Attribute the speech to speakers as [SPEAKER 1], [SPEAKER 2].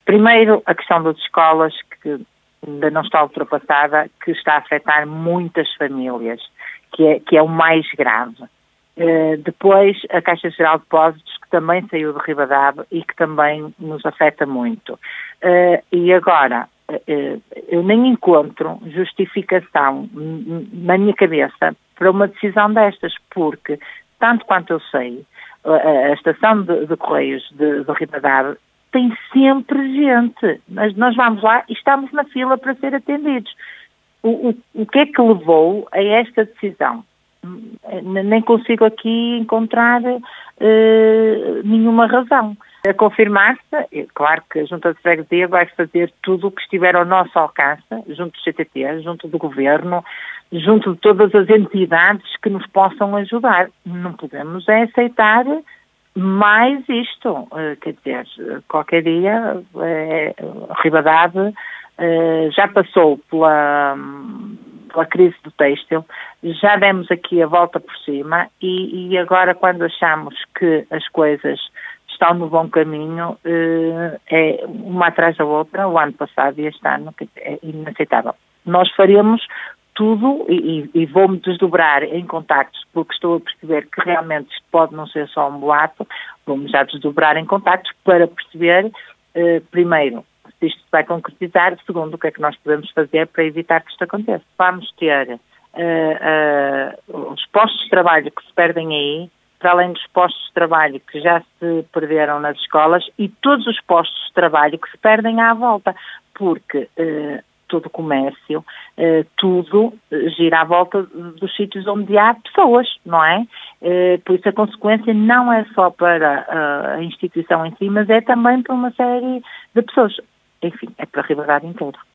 [SPEAKER 1] Primeiro, a questão das escolas, que ainda não está ultrapassada, que está a afetar muitas famílias, que é o mais grave. Depois, a Caixa Geral de Depósitos, que também saiu de Ribadave e que também nos afeta muito. E agora, eu nem encontro justificação na minha cabeça para uma decisão destas, porque, tanto quanto eu sei, a estação de Correios de Ribadave tem sempre gente. Nós vamos lá e estamos na fila para ser atendidos. O que é que levou a esta decisão? Nem consigo aqui encontrar nenhuma razão. A confirmar-se, claro que a Junta de Freguesia vai fazer tudo o que estiver ao nosso alcance, junto do CTT, junto do Governo, junto de todas as entidades que nos possam ajudar. Não podemos aceitar mais isto. Quer dizer, qualquer dia, Ribadave já passou pela crise do têxtil, já demos aqui a volta por cima e agora, quando achamos que as coisas estão no bom caminho, é uma atrás da outra, o ano passado e este ano, é inaceitável. Nós faremos tudo e vou-me desdobrar em contactos, porque estou a perceber que realmente isto pode não ser só um boato, vou-me já desdobrar em contactos para perceber, primeiro, se isto vai concretizar, segundo, o que é que nós podemos fazer para evitar que isto aconteça. Vamos ter os postos de trabalho que se perdem aí, para além dos postos de trabalho que já se perderam nas escolas e todos os postos de trabalho que se perdem à volta, porque todo o comércio, tudo gira à volta dos sítios onde há pessoas, não é? Por isso a consequência não é só para a instituição em si, mas é também para uma série de pessoas. Enfim, é para a Ribadave inteira.